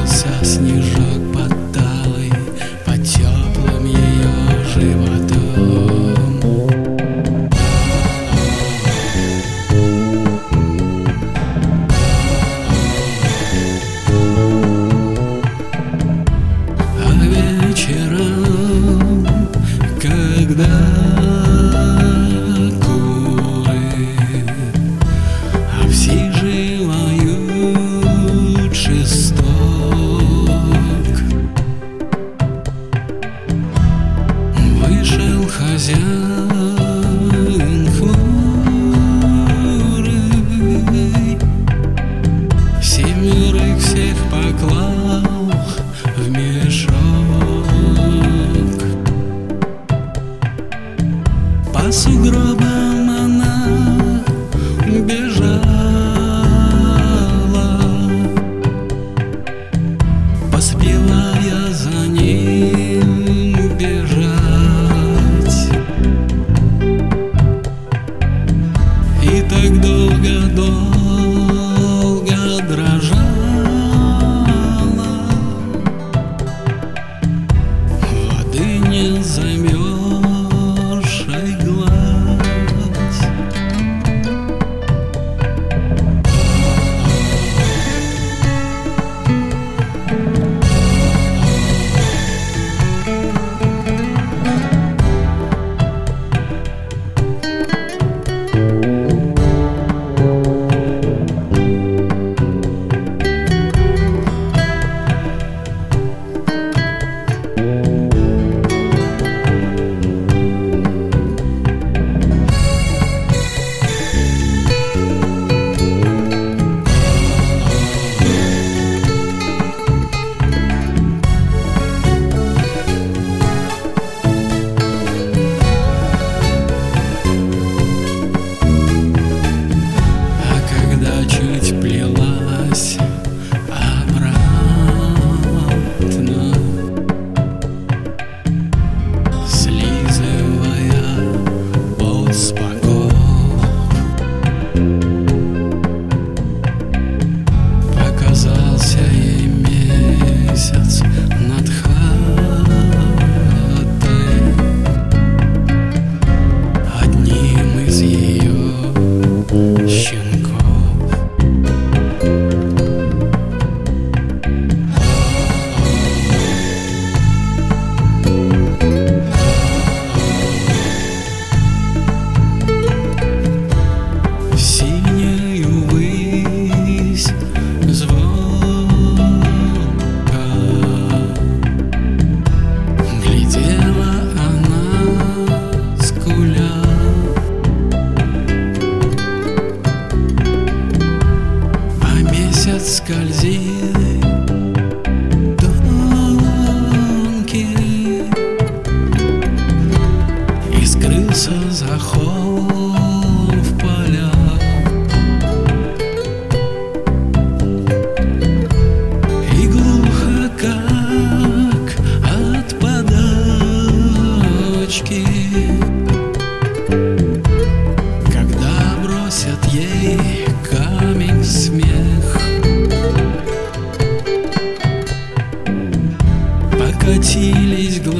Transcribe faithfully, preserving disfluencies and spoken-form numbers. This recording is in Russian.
Катился снежок под талой, под теплым ее животом. А вечером, когда хозяин хмурый семерых всех поклал в мешок. По сугробам она бежала, поспела я за ним бежать. И так долго-долго дрожала, воды не замерзшей гладь. Чуть плелась обратно, слизывая пот с боков, показался ей месяц над хатой, одним из ее щенков. Скользит тонкий и скрылся за холм в полях. И глухо, как от подачки, когда бросят ей камень в смех. Покатились глаза